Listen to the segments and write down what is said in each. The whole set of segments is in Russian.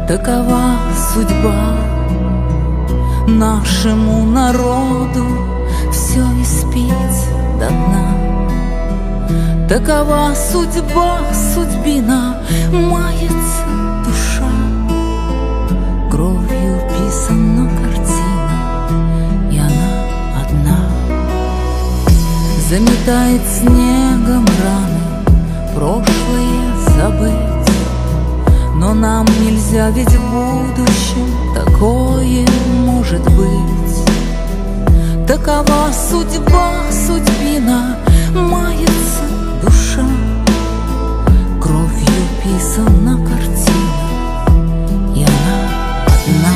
Такова судьба нашему народу, все испить до дна. Такова судьба, судьбина, мается душа. Кровью писана картина, и она одна. Заметает снегом раны, прошлое забыть. Но нам нельзя, ведь в будущем такое может быть. Такова судьба, судьбина, мается душа. Кровью писана картина, и она одна.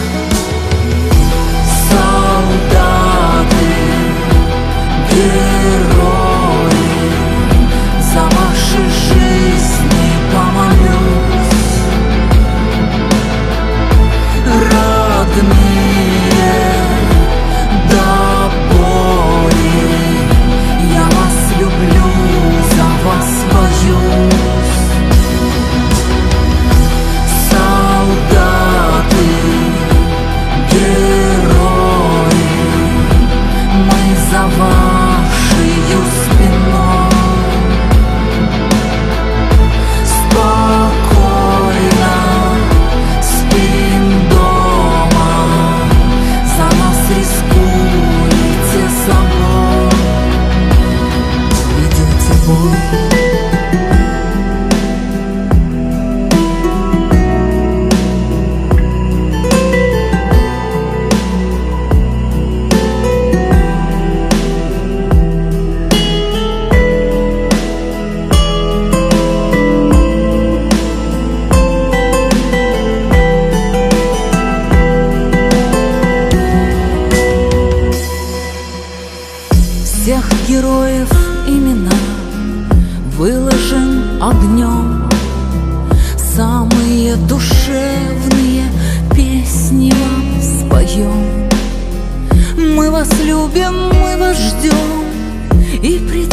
Солдаты, герои, за ваши жизни помолюсь. Родные, до боли я вас люблю, за вас боюсь. Солдаты, герои, мы за вашей спиной. Спокойно спим дома, за нас рискуете собой. Идете в бой. Всех героев имена выложим огнем, самые душевные песни вам споем. Мы вас любим, мы вас ждем и